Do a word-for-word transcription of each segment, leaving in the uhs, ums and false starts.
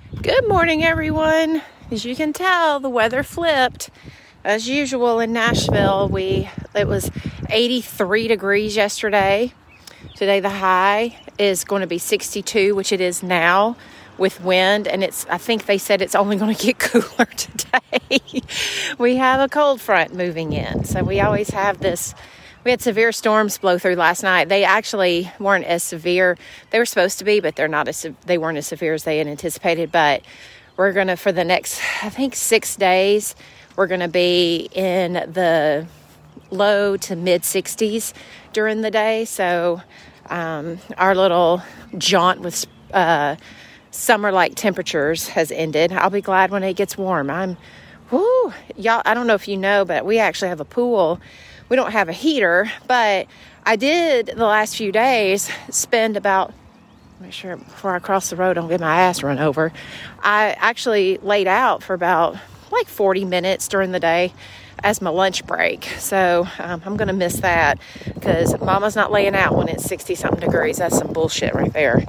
Good morning, everyone. As you can tell, the weather flipped. As usual in Nashville, we it was eighty-three degrees yesterday. Today the high is going to be sixty-two, which it is now, with wind, and it's I think they said it's only going to get cooler today. We have a cold front moving in, so we always have this. We had severe storms blow through last night. They actually weren't as severe. They were supposed to be, but they're not as they weren't as severe as they had anticipated. But we're gonna for the next, I think, six days, we're gonna be in the low to mid sixties during the day. So um, our little jaunt with uh, summer-like temperatures has ended. I'll be glad when it gets warm. I'm, whoo, y'all. I don't know if you know, but we actually have a pool. We don't have a heater, but I did the last few days spend about, make sure before I cross the road, I don't get my ass run over. I actually laid out for about like forty minutes during the day as my lunch break. So um, I'm going to miss that because mama's not laying out when it's sixty something degrees. That's some bullshit right there.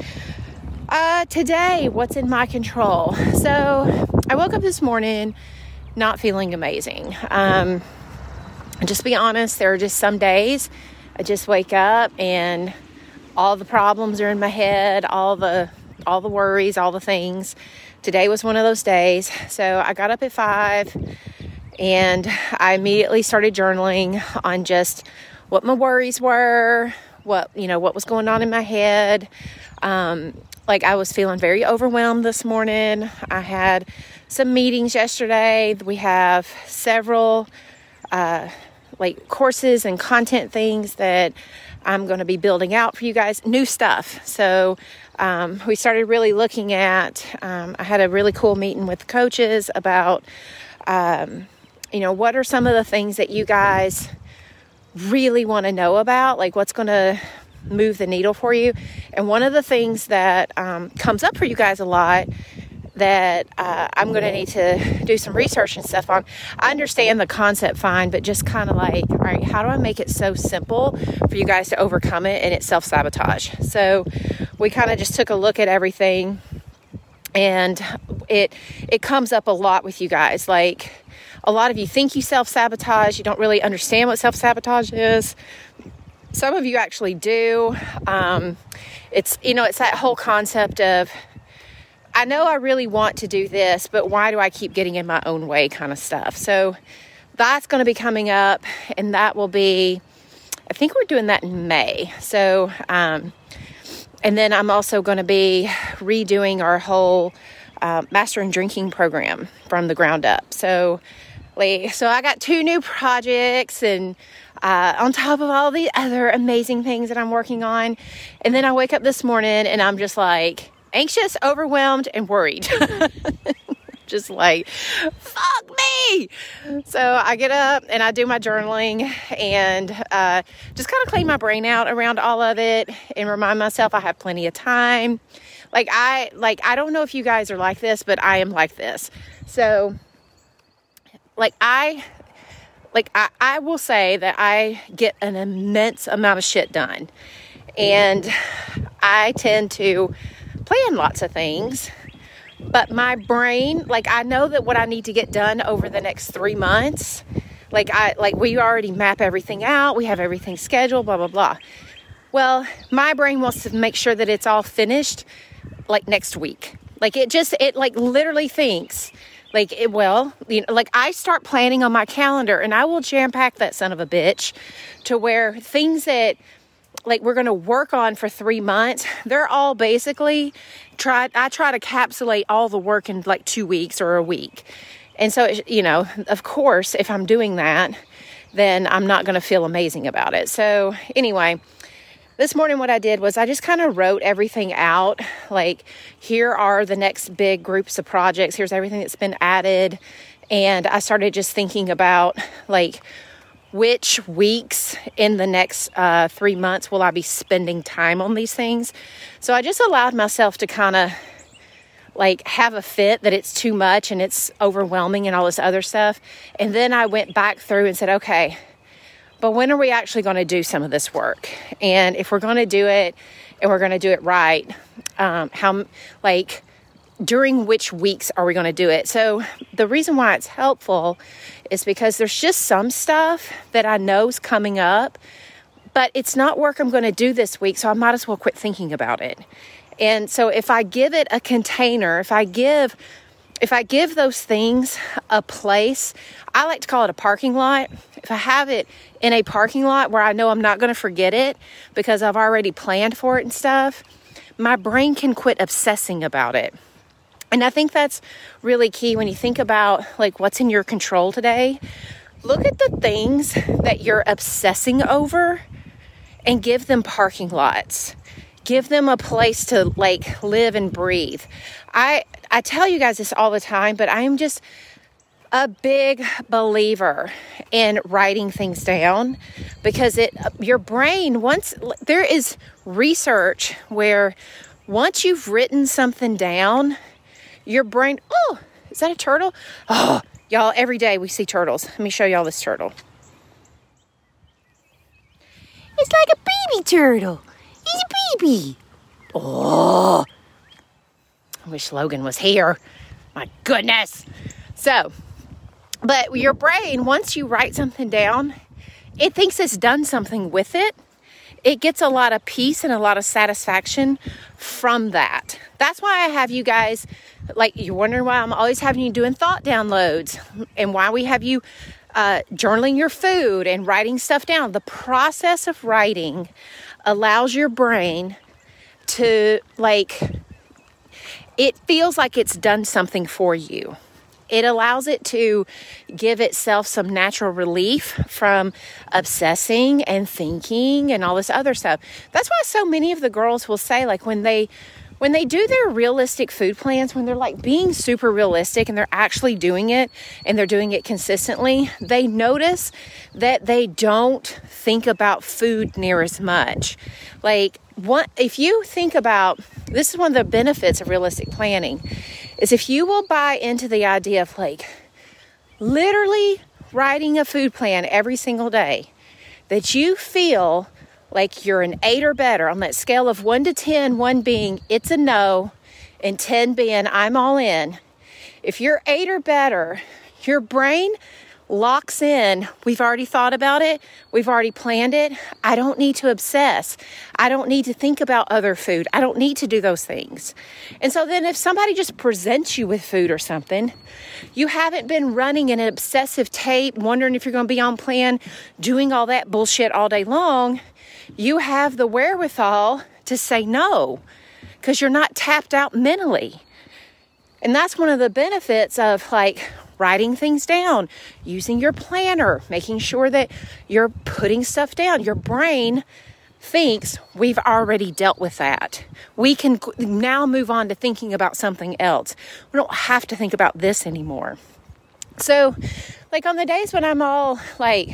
Uh, today, what's in my control? So I woke up this morning not feeling amazing. Um, Just be honest, there are just some days I just wake up and all the problems are in my head, all the all the worries, all the things. Today was one of those days. So I got up at five and I immediately started journaling on just what my worries were, what, you know, what was going on in my head. Um, like I was feeling very overwhelmed this morning. I had some meetings yesterday. We have several uh like courses and content things that I'm going to be building out for you guys, new stuff. So um, we started really looking at, um, I had a really cool meeting with coaches about, um, you know, what are some of the things that you guys really want to know about, like what's going to move the needle for you. And one of the things that um, comes up for you guys a lot that uh, I'm going to need to do some research and stuff on. I understand the concept fine, but just kind of like, all right, how do I make it so simple for you guys to overcome it? And it's self-sabotage. So we kind of just took a look at everything, and it it comes up a lot with you guys. Like a lot of you think you self-sabotage. You don't really understand what self-sabotage is. Some of you actually do. Um, it's, you know, it's that whole concept of, I know I really want to do this, but why do I keep getting in my own way kind of stuff? So that's going to be coming up, and that will be, I think we're doing that in May. So, um, and then I'm also going to be redoing our whole uh, master in drinking program from the ground up. So, like, so I got two new projects, and uh, on top of all the other amazing things that I'm working on. And then I wake up this morning and I'm just like, anxious, overwhelmed, and worried. Just like, fuck me. So I get up and I do my journaling and uh, just kind of clean my brain out around all of it and remind myself I have plenty of time. Like I, like, I don't know if you guys are like this, but I am like this. So like I, like I, I will say that I get an immense amount of shit done. And I tend to plan lots of things, but my brain, like I know that what I need to get done over the next three months, like I, like we already map everything out. We have everything scheduled, blah, blah, blah. Well, my brain wants to make sure that it's all finished like next week. Like it just, it like literally thinks like, it, well, you know, like I start planning on my calendar and I will jam pack that son of a bitch to where things that like we're going to work on for three months, they're all basically try. I try to capsulate all the work in like two weeks or a week. And so, you know, of course, if I'm doing that, then I'm not going to feel amazing about it. So anyway, this morning what I did was I just kind of wrote everything out. Like, here are the next big groups of projects. Here's everything that's been added. And I started just thinking about like, which weeks in the next uh, three months will I be spending time on these things? So I just allowed myself to kind of like have a fit that it's too much and it's overwhelming and all this other stuff. And then I went back through and said, okay, but when are we actually going to do some of this work? And if we're going to do it and we're going to do it right, um, how like during which weeks are we going to do it? So the reason why it's helpful is because there's just some stuff that I know is coming up, but it's not work I'm going to do this week, so I might as well quit thinking about it. And so if I give it a container, if I give if I give those things a place, I like to call it a parking lot. If I have it in a parking lot where I know I'm not going to forget it because I've already planned for it and stuff, my brain can quit obsessing about it. And I think that's really key when you think about like what's in your control today. Look at the things that you're obsessing over and give them parking lots. Give them a place to like live and breathe. I I tell you guys this all the time, but I am just a big believer in writing things down because it your brain once there is research where once you've written something down, your brain, oh, is that a turtle? Oh, y'all, every day we see turtles. Let me show y'all this turtle. It's like a baby turtle. He's a baby. Oh, I wish Logan was here. My goodness. So, but your brain, once you write something down, it thinks it's done something with it. It gets a lot of peace and a lot of satisfaction from that. That's why I have you guys, like, you're wondering why I'm always having you doing thought downloads and why we have you uh, journaling your food and writing stuff down. The process of writing allows your brain to, like, it feels like it's done something for you. It allows it to give itself some natural relief from obsessing and thinking and all this other stuff. That's why so many of the girls will say, like, when they when they do their realistic food plans, when they're like being super realistic and they're actually doing it and they're doing it consistently, they notice that they don't think about food near as much. Like, what if you think about, this is one of the benefits of realistic planning, is if you will buy into the idea of like literally writing a food plan every single day, that you feel like you're an eight or better on that scale of one to ten, one being it's a no and ten being I'm all in. If you're eight or better, your brain locks in. We've already thought about it. We've already planned it. I don't need to obsess. I don't need to think about other food. I don't need to do those things. And so then if somebody just presents you with food or something, you haven't been running an obsessive tape, wondering if you're going to be on plan, doing all that bullshit all day long. You have the wherewithal to say no because you're not tapped out mentally. And that's one of the benefits of like writing things down, using your planner, making sure that you're putting stuff down. Your brain thinks we've already dealt with that. We can now move on to thinking about something else. We don't have to think about this anymore. So, like on the days when I'm all like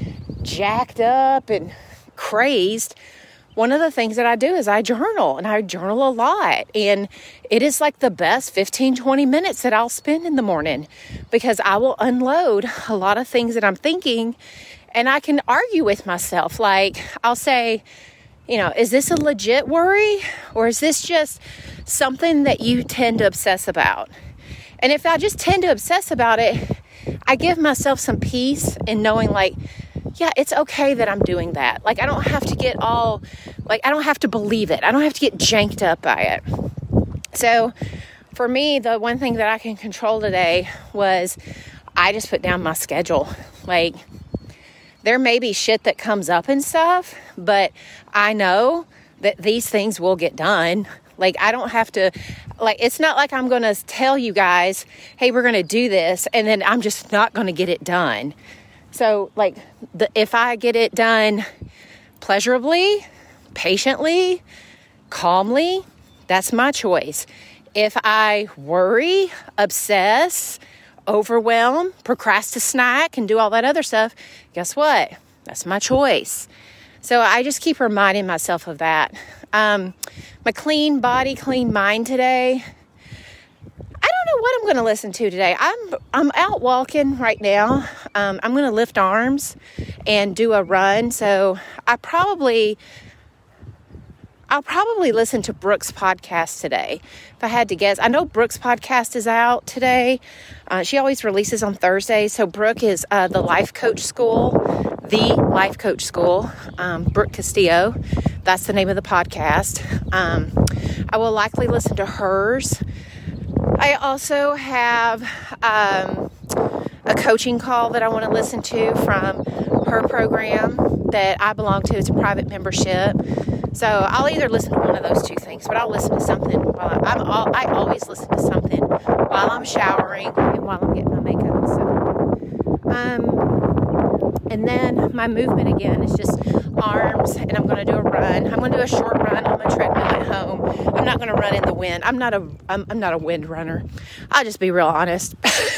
jacked up and crazed, one of the things that I do is I journal, and I journal a lot. And it is like the best fifteen, twenty minutes that I'll spend in the morning because I will unload a lot of things that I'm thinking, and I can argue with myself. Like I'll say, you know, is this a legit worry or is this just something that you tend to obsess about? And if I just tend to obsess about it, I give myself some peace in knowing like, yeah, it's okay that I'm doing that. Like, I don't have to get all, like, I don't have to believe it. I don't have to get janked up by it. So for me, the one thing that I can control today was I just put down my schedule. Like, there may be shit that comes up and stuff, but I know that these things will get done. Like, I don't have to, like, it's not like I'm going to tell you guys, hey, we're going to do this, and then I'm just not going to get it done. So, like, the, if I get it done pleasurably, patiently, calmly, that's my choice. If I worry, obsess, overwhelm, procrastinate, and do all that other stuff, guess what? That's my choice. So I just keep reminding myself of that. Um, my clean body, clean mind today. I don't know what I'm going to listen to today. I'm I'm out walking right now. Um, I'm going to lift arms and do a run. So I probably, I'll probably listen to Brooke's podcast today. If I had to guess, I know Brooke's podcast is out today. Uh, she always releases on Thursdays. So Brooke is uh, the Life Coach School, the Life Coach School, um, Brooke Castillo. That's the name of the podcast. Um, I will likely listen to hers. I also have um, a coaching call that I want to listen to from her program that I belong to. It's a private membership. So I'll either listen to one of those two things, but I'll listen to something while I, I'm all, I always listen to something while I'm showering and while I'm getting my makeup and stuff. Um, and then my movement again is just arms, and I'm going to do a run. I'm going to do a short run on my treadmill at home. I'm not going to run in the wind. I'm not a I'm, I'm not a wind runner. I'll just be real honest.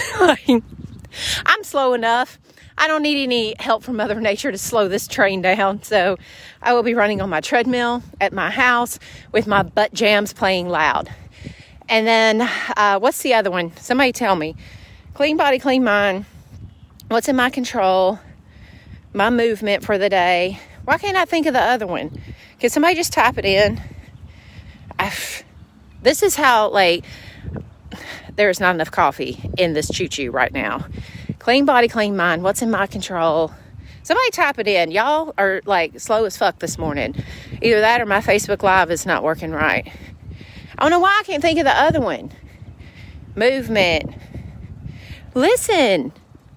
I'm slow enough. I don't need any help from Mother Nature to slow this train down. So I will be running on my treadmill at my house with my butt jams playing loud. And then uh, what's the other one? Somebody tell me. Clean body, clean mind. What's in my control? My movement for the day. Why can't I think of the other one? Can somebody just type it in? I've, this is how, like, there's not enough coffee in this choo-choo right now. Clean body, clean mind. What's in my control? Somebody type it in. Y'all are like slow as fuck this morning. Either that or my Facebook Live is not working right. I don't know why I can't think of the other one. Movement. Listen.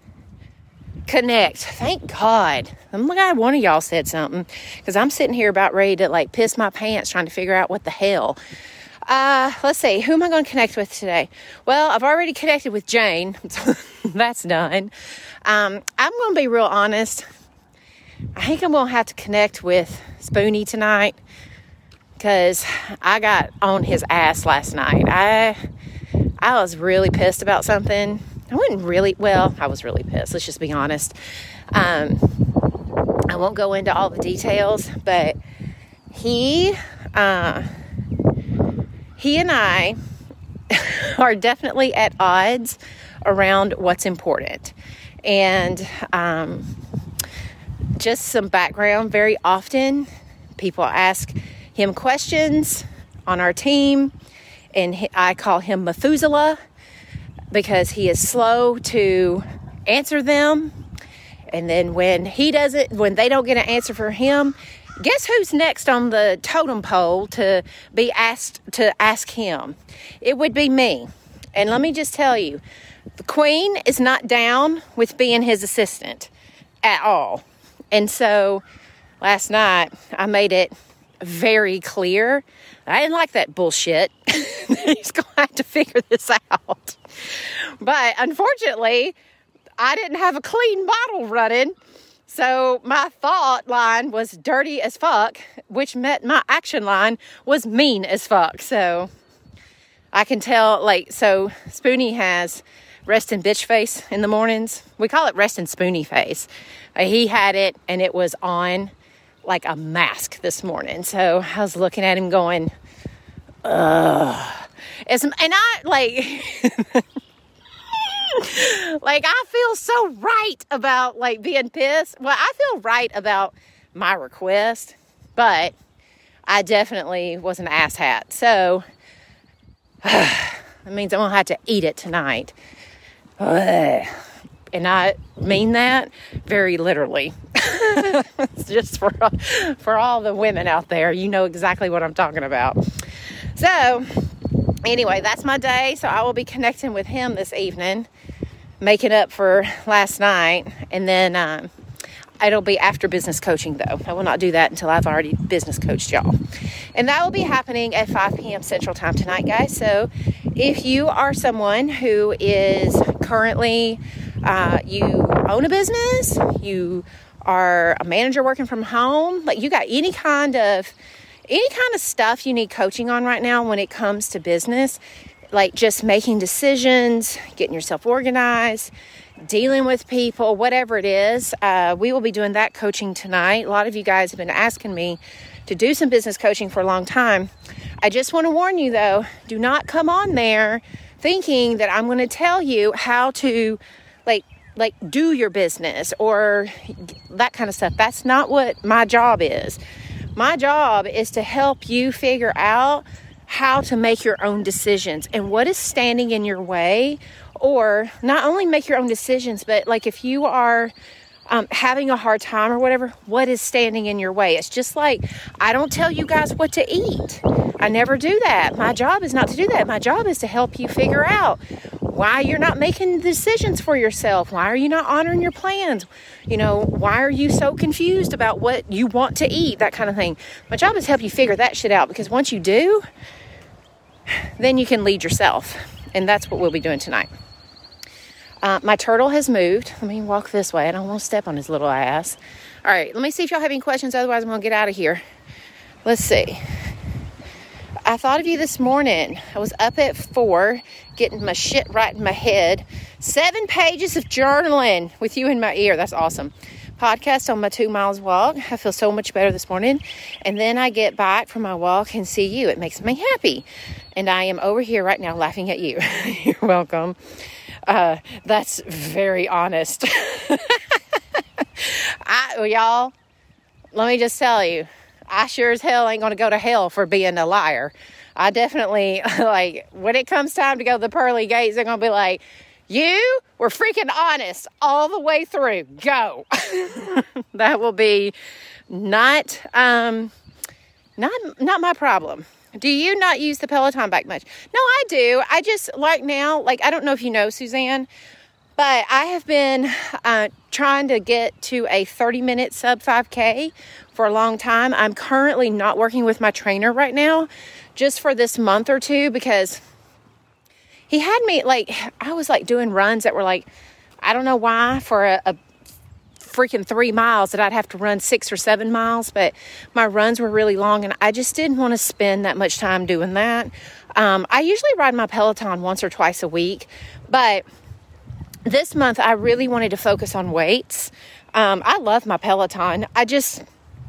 Connect. Thank God. I'm glad one of y'all said something, because I'm sitting here about ready to like piss my pants trying to figure out what the hell. Uh, let's see. Who am I going to connect with today? Well, I've already connected with Jane. That's done. Um, I'm going to be real honest. I think I'm going to have to connect with Spoonie tonight, because I got on his ass last night. I, I was really pissed about something. I wasn't really, well, I was really pissed. Let's just be honest. Um, I won't go into all the details, but he, uh, He and I are definitely at odds around what's important. And um, just some background, very often people ask him questions on our team, and he, I call him Methuselah because he is slow to answer them. And then when he doesn't, when they don't get an answer for him, guess who's next on the totem pole to be asked to ask him? It would be me. And let me just tell you, the queen is not down with being his assistant at all. And so last night I made it very clear I didn't like that bullshit. He's going to have to figure this out. But unfortunately, I didn't have a clean bottle running. So my thought line was dirty as fuck, which meant my action line was mean as fuck. So I can tell, like, so Spoonie has resting bitch face in the mornings. We call it resting Spoonie face. Uh, he had it, and it was on like a mask this morning. So I was looking at him going, ugh. It's, and I, like... Like, I feel so right about, like, being pissed. Well, I feel right about my request, but I definitely was an asshat. So, that means I'm going to have to eat it tonight. Ugh. And I mean that very literally. It's just for, for all the women out there. You know exactly what I'm talking about. So, anyway, that's my day. So, I will be connecting with him this evening, making up for last night, and then um, it'll be after business coaching, though. I will not do that until I've already business coached y'all. And that will be happening at five p.m. Central Time tonight, guys. So if you are someone who is currently, uh, you own a business, you are a manager working from home, like you got any kind of, any kind of stuff you need coaching on right now when it comes to business, like just making decisions, getting yourself organized, dealing with people, whatever it is, uh, we will be doing that coaching tonight. A lot of you guys have been asking me to do some business coaching for a long time. I just want to warn you, though, do not come on there thinking that I'm going to tell you how to, like, like do your business or that kind of stuff. That's not what my job is. My job is to help you figure out how to make your own decisions and what is standing in your way, or not only make your own decisions, but like if you are um, having a hard time or whatever, what is standing in your way? It's just like, I don't tell you guys what to eat. I never do that. My job is not to do that. My job is to help you figure out why you're not making decisions for yourself. Why are you not honoring your plans? You know, why are you so confused about what you want to eat? That kind of thing. My job is to help you figure that shit out, because once you do, then you can lead yourself. And that's what we'll be doing tonight. Uh, my turtle has moved. Let me walk this way. I don't want to step on his little ass. All right, let me see if y'all have any questions. Otherwise, I'm going to get out of here. Let's see. I thought of you this morning. I was up at four, getting my shit right in my head. Seven pages of journaling with you in my ear. That's awesome. Podcast on my two miles walk. I feel so much better this morning. And then I get back from my walk and see you. It makes me happy. And I am over here right now laughing at you. You're welcome. Uh, that's very honest. I, well, y'all, let me just tell you, I sure as hell ain't going to go to hell for being a liar. I definitely, like, when it comes time to go to the pearly gates, they're going to be like, you were freaking honest all the way through. Go. That will be not, um, not, not my problem. Do you not use the Peloton bike much? No, I do. I just, like now, like, I don't know if you know Suzanne, but I have been uh, trying to get to a thirty minute sub five K for a long time. I'm currently not working with my trainer right now, just for this month or two, because he had me, like, I was like doing runs that were like, I don't know why, for a, a freaking three miles that I'd have to run six or seven miles, but my runs were really long, and I just didn't want to spend that much time doing that. Um, I usually ride my Peloton once or twice a week, but this month I really wanted to focus on weights. Um, I love my Peloton. I just,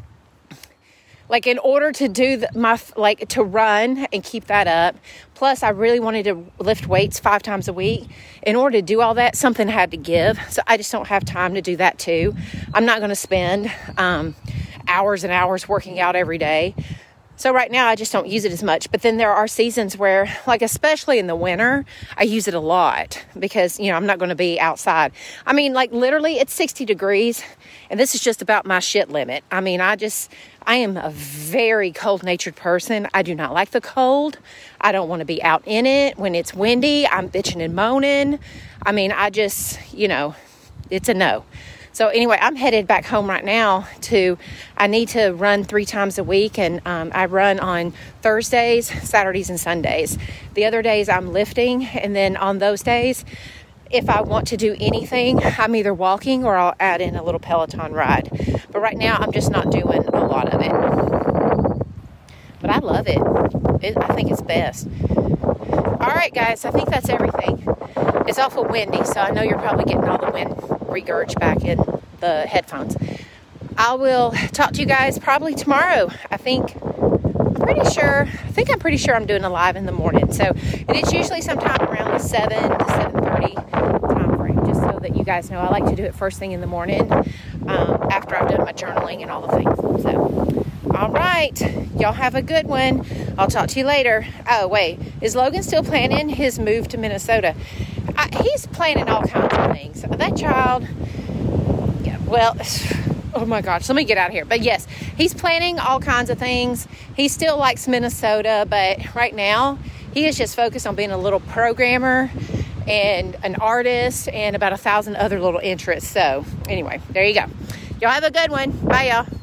like, in order to do the, my, like, to run and keep that up, plus I really wanted to lift weights five times a week. In order to do all that, something had to give. So I just don't have time to do that too. I'm not going to spend um, hours and hours working out every day. So right now I just don't use it as much. But then there are seasons where, like, especially in the winter, I use it a lot because, you know, I'm not going to be outside. I mean, like, literally it's sixty degrees, and this is just about my shit limit. I mean, I just, I am a very cold-natured person. I do not like the cold. I don't want to be out in it. When it's windy, I'm bitching and moaning. I mean, I just, you know, it's a no. So anyway, I'm headed back home right now to, I need to run three times a week, and um, I run on Thursdays, Saturdays, and Sundays. The other days I'm lifting, and then on those days, if I want to do anything, I'm either walking or I'll add in a little Peloton ride. But right now, I'm just not doing a lot of it. But I love it. it I think it's best. All right, guys, I think that's everything. It's awful windy, so I know you're probably getting all the wind regurge back in the headphones. I will talk to you guys probably tomorrow. I think, I'm pretty sure, I think I'm pretty sure I'm doing a live in the morning. So it is usually sometime around the seven to seven thirty time frame, just so that you guys know. I like to do it first thing in the morning um, after I've done my journaling and all the things. So, all right. Y'all have a good one. I'll talk to you later. Oh, wait. Is Logan still planning his move to Minnesota? I, he's planning all kinds of things. That child, yeah, well, oh my gosh, let me get out of here. But yes, he's planning all kinds of things. He still likes Minnesota, but right now he is just focused on being a little programmer and an artist and about a thousand other little interests. So anyway, there you go. Y'all have a good one. Bye, y'all.